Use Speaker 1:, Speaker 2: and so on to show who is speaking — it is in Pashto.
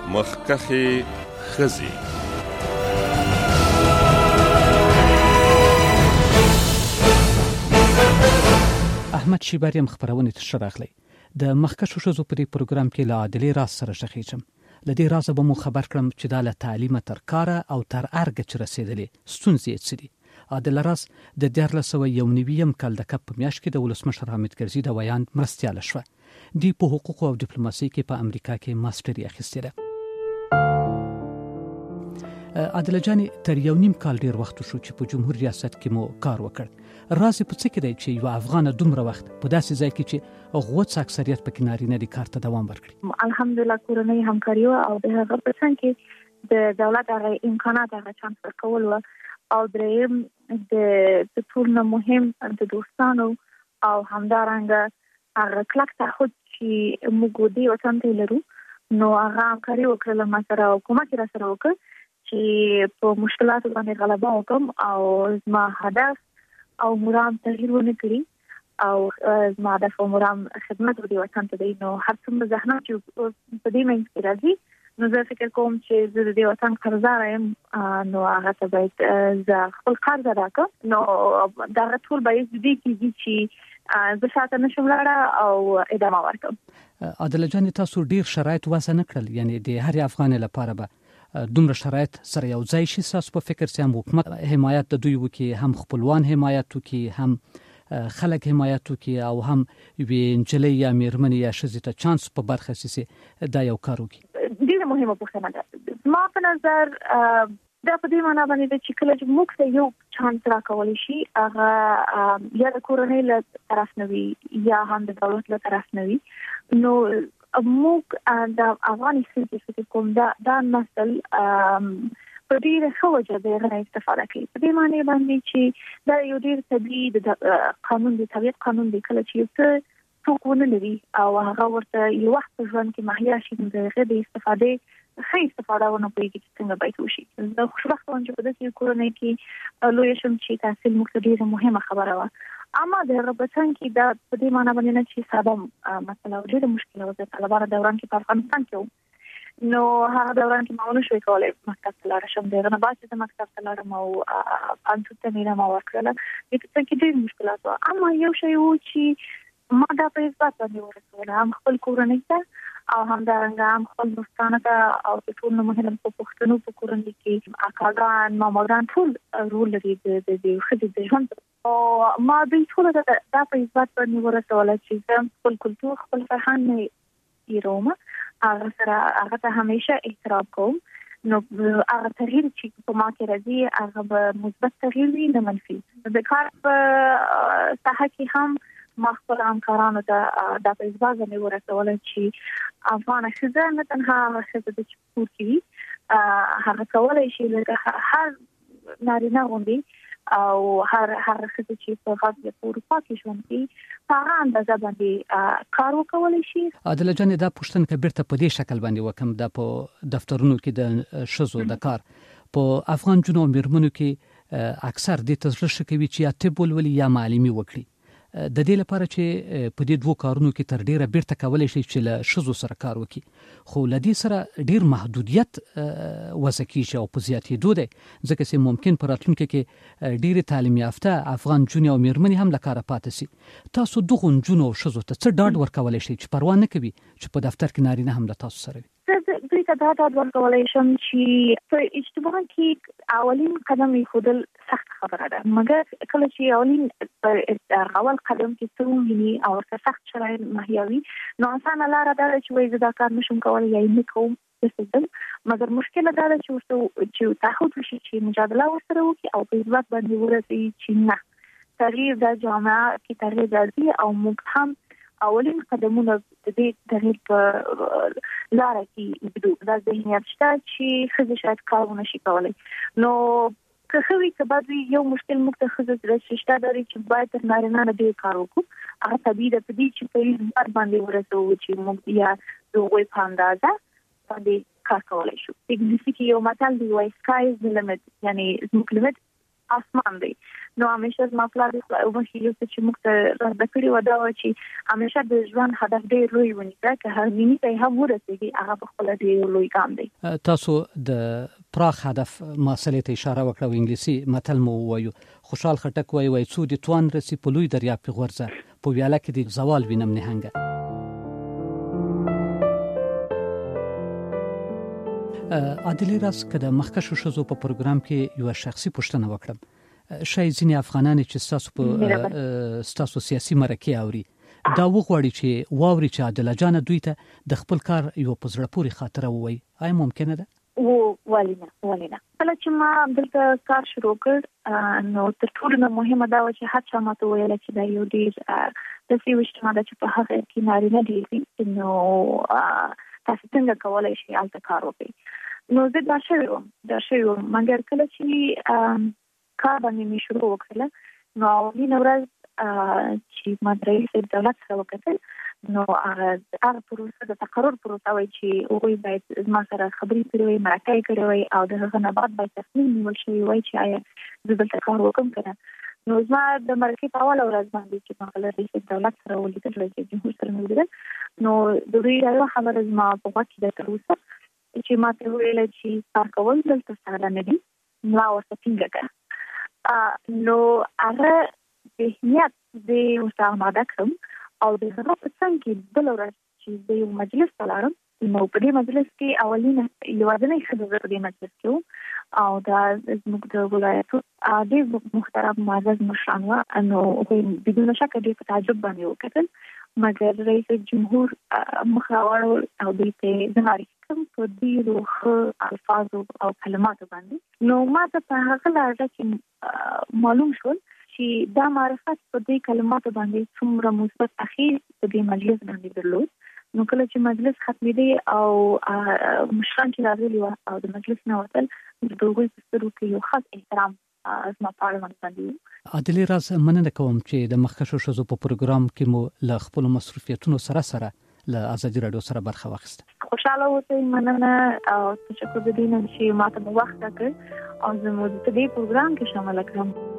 Speaker 1: مخکخې ښځې.
Speaker 2: احمد شیبر یم خبرونه ته راغلی. د مخکښو ښځو په دې پروګرام کې له عادلې راز سره شخیچم. لدې راز به مو خبر کړم چې دا له تعلیمه تر کاره او تر ارګ چې رسیدلې ستونزې څه دي. عادل راز د 1991 کال د کپ په میاشت کې د ولسمشر حامد کرزي د ویان مرستیاله شوه. دی په حقوق او ډیپلوماسي کې په امریکا کې ماستري اخیستې ده. عادل جان تر 1.5 کال ډیر وخت شو چې په جمهور ریاست کې مو کار وکړ. راز په څه کې دی چې یو افغان دومره وخت په داسې ځای کې چې غوڅ اکثریت په نارینه د کار ته دوام ورکړي؟
Speaker 3: الحمدلله کورنۍ همکاري او د هغه په څنګ کې د دولت هغه امکانات هغه چانس ورکول او دریم د ټول نه مهم د دوستانو او همدارنګه هغه کلک تعهد چې موږ د وطن ته لرو نو هغه همکاري وکړل ما سره او کومک را سره وکړ چې په مشکلاتو باندې غلبه وکم او زما هدف او مرام تغییر ونه کړی او زما هدف او مرام خدمت د وطن ته دی. نو هر څومره زحمت چې په دې منځ کې راځي نو زه فکر کوم چې زه د وطن قرضدار یم نو هغه ته باید زه خپل قرض ادا کړم. نو دا ټول باید دې کېږي چې زه شاته نشم لاړه او ادامه ورکړم.
Speaker 2: عادل جان تاسو ډیر شرایط واسه نه کړل، یعنی د هر افغان لپاره به دومره شرایط سره یو ځای شي. تاسو په فکر سم حکومت حمایت د دوی وکي، هم خپلوان حمایت وکي، هم خلک حمایت وکي او هم وینجلې یا میرمنې یا ښځې ته چانس په برخه سي دا یو کار وکي.
Speaker 3: ډیره مهمه پوښتنه ده. ما په نظر دا په دې معنی باندې چې کله چې موږ ته یو چانس راکول شي هغه یا د کورنۍ له طرف نه وي یا هم د دولت له طرف نه وي نو موږ د افغانستان چې کوم دا نسل په ډیره ښه وجه د غنۍ استفاده کوي. په دې معنی باندې چې دا یو ډیر طبیعي د قانون د طبیعت قانون دی. کله چې یو څوک ونه لري او هغه ورته یو وخت په ژوند کې مهیا شي د غږ استفاده ښه استفاده ونه کوي چې څنګه باید وشي. زه خوشبخته وم چې په دې کورنۍ کې لوی شم چې تحصیل موږ ته ډیره مهمه خبره وه. اما د ربطن کې دا په دې معنی باندې نه چې ساده مثلا ډیره مشکله وه. طالبانو دوران کې په افغانستان کې نو هغه دوران کې ما ونه شوی کولای مکتب ته لاړ شم. دغه نه بعد چې مکتب ته لاړم او پانڅو ته مې ما ورکړله دغه کې ډېر مشکلات وه. اما یو شی و چې ما دا په اثبات باندې ورسوله هم خپل کورنۍ ته او همدارنګه هم خپل دوستانو ته او ټول نه مهم په پښتنو په کورنۍ کې اکاګان ماماګان ټول رول لري د ښځې د ژوند او ما دوی ټول دا په اثبات باندې ورسوله چې زه خپل کلتور خپل فرهنګ نه هیروم. هغه سره هغه ته همیشه احترام کوم. نو هغه تغییر چې په ما کې راځي هغه به مثبت تغییر وي نه منفي. د کار په ساحه کې هم ما خپل همکارانو ته دا په اثبات باندې ورسوله چې افغان ښځه نه تنها ښځه د چپور کې هغه کولای شي لکه هر نارینه غوندې او هر ښځه چې په غږ په اروپا کې ژوند کوي په هغه اندازه باندې کار وکولی شي.
Speaker 2: عادل جان دا پوښتنه که بیرته په دې شکل باندې وکم دا په دفترونو کې د ښځو د کار په افغان جنو میرمنو کې اکثر د تزړه کوي چې یا طب ولولي یا معلمي وکړي. د دې لپاره چې په دې دوه کارونو کې تر ډیره بیرته کولای شي چې له ښځو سره کار وکړي خو لدی سره ډیر محدودیت وسکیږي او په زیاتېدو دی ځکه چې ممکن په راتلونکي کې ډیره تعلیم یافته افغان جنې او میرمنې هم لکاره پاتې شي. تاسو دغه جنو او ښځو ته څه ډاډ ورکولای شي چې پروا نه کوي چې په دفتر کې نارینه هم له تاسو سره وي؟
Speaker 3: دوی ته دا ډاډ ورکولای شم چې په اجتماع کې اولین قدم ایښودل سخت خبره ده مګر کله چې اولین اول قدم کې څه ویني او ورته سخت شرایط مهیا وي نو اسانه لاره ده چې وایي زه دا کار نشم کولی یا نه کوم مګر مشکله دا ده چې تعهد وشي چې مجادله ورسره وکړي او په اثبات باندې ورسي چې نه تغییر د جامعه کې تغییر راځي او موږ هم اولین قدمونه د دې تغییر په لاره کې بدو دا ذهنیت شته چې ښځې شاید کار ونه شي کولی. نو که ښه وي که بد وي یو مشکل موږ ته ښځه شته لري چې باید تر نارینه نه ډېر کار وکړو. هغه طبیعي ده په دې چې په اثبات باندې ورسوو چې موږ یا د هغوی په اندازه باندې کار کولی شو. انګلیسي کې یو متل دی وایي سکای از د لیمټ یعنې زموږ لیمټ اسمان دی. نو همیشه ما پلان او مخې یو چې موږ ته راځي کړی و دا چې همیشه د ژوند هدف ډېر لوی ونی که هر مینی ته هم ورسېږي هغه په خپل ډېر لوی ګام دی.
Speaker 2: تاسو د پراخ هدف مسلې ته اشاره وکړه او انګلیسي متل مو وایو خوشحال خټک وایي څو د توان رسی په لوی دریاب کې غورځه په ویاله کې د زوال وینم نهنګ. عادلې راز کده مخکښو شزو په پروګرام کې یو شخصي پوښتنه وکړم. شای ځینې افغانان چې ستاسو سیاسي مرکه اوري دا وغواړي چې واوري چې عادله جان دوی ته د خپل کار یو پزړه پوری خاطره ووي. آیا ممکنه ده؟
Speaker 3: ولینا کله چې ما دلته کار شروع کړ نو تر ټولو مهمه دا و چې هڅه ماته ویل چې دا یو ډیر د سیوشتما د چې په هغه کې نارینه دي نو تاسو څنګه کولای شئ الته کار وکړئ. نو زه دا شوم مګر کله چې کار باندې شروع وکړل نو ولې ورځ چې ما درې دولت سره وکړل نو هغه پروسه د تقرر پروسه وای چې هغه باید ما سره خبرې کړې مرکه کړې وای او دغه نه بعد باید تصمیم نیول شي وای چې آیا زه دلته کار وکم کنه. نو زما د مرکه په اول ورځ باندې چې ما له رئیس دولت سره ولیدل چې جمهور سره ولیدل نو د دوی یو خبره زما په وخت د تروسه چې ما ته ویل چې کار کول دلته سره نه دي نو ورته څنګه نو هغه د نیت د وسامه کوم او د هغه په څنګه کې بل ورځ چې د یو مجلس تلارم نو په دې مجلس کې اولینه یو ځنې خبره په دې مجلس کې او دا زموږ د ولایت د محترم معزز مشرانو انه بدون شک د تعجب باندې وکړل مګر رئیس جمهور مخاور او د زماري کوم په دې روخ الفاظ او کلمات باندې نو ما ته په هغه لاره کې معلوم شول چې دا معرفت په دې کلماتو باندې څومره مثبت اخیر په دې مجلس باندې درلود. نو کله چې مجلس ختمېده او مشران چې راغلي و او د مجلس نه وتل د دوی په سترګو کې یو خاص احترام زما پارلمان باندې.
Speaker 2: عادلې راز مننه کوم چې د مخکښو شزو په پروګرام کې مو له خپل مصروفیتونو سره له ازادي رادیو سره برخه واخیسته.
Speaker 3: خوشاله اوسئ. مننه او تشکر د دې نه چې ماته وخت راکړ او زموږ د دې پروګرام کې شامل کړم.